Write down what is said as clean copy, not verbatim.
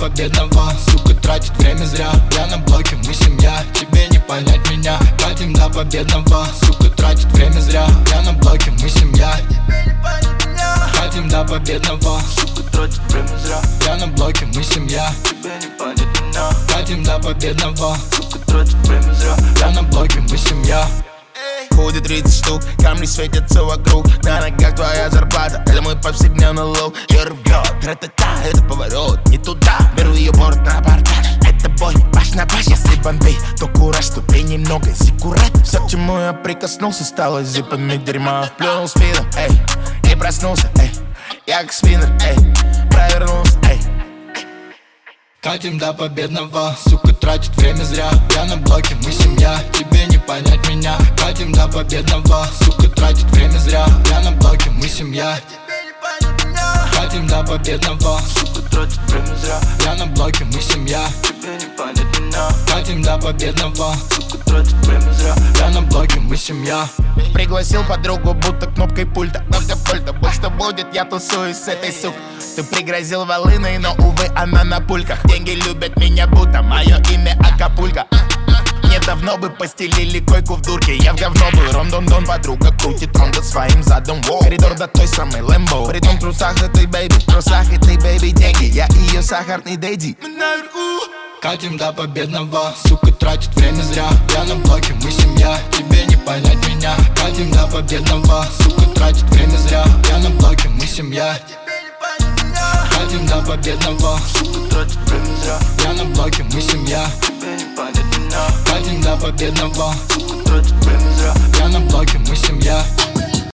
победного, сука, тратит время зря. Я на блоке, мы семья, тебе не понять меня. Катим до победного, сука, тратит время зря. Я на блоке, мы семья, тебе не понять меня. Катим до победного, сука, тратит время зря. Я на блоке, мы семья, тебе не понять меня. Катим до победного, сука, тратит время зря. Я на блоке, мы семья. Ходит 30 штук, камни светятся вокруг. На ногах твоя зарплата, это мой повседневный лук. Я рвёт, тра-та-та, это поворот не туда. Беру ее борт на абордаж, это бой, баш на баш. Если бомбей, то кураж, ступей немного зиккурат. Все, к чему я прикоснулся, стало зипами дерьма. Плюнул спину, эй, и проснулся, эй. Я как спиннер, эй, провернулся, эй. Катим до победного, сука, тратит время зря. Я на блоке, мы семья, тебе не понять меня. Катим до победного, сука, тратит время зря. Я на блоке, мы семья, тебе не понять меня. Катим до победного, сука, тратит время зря. Я на блоке, мы семья, тебе не понять меня. Катим до победного, сука, тратит время зря. Я на блоке, мы семья. Пригласил подругу, будто кнопкой пульта. Кнопка пульта, будь что будет, я тусуюсь с этой сукой. Ты пригрозил волыной, но, увы, она на пульках. Деньги любят меня, будто мое имя Акапулько. Мне давно бы постелили койку в дурке. Я в говно был, ром-дон-дон, подруга крутит рондо своим задом. Коридор до той самой Лэмбо. При том трусах этой бэйби, в трусах этой бэйби деньги. Я ее сахарный дэйди. Мы наверху. Катим до победного, сука, тратит время зря. Я на блоке, мы семья, тебе не понять меня. Катим до победного, сука, тратит время зря. Я на блоке, мы семья, тебе не понять меня. Катим до победного, сука, тратит время зря. Я на блоке, мы семья, тебе не понять меня. Катим до победного, сука, тратит время зря. Я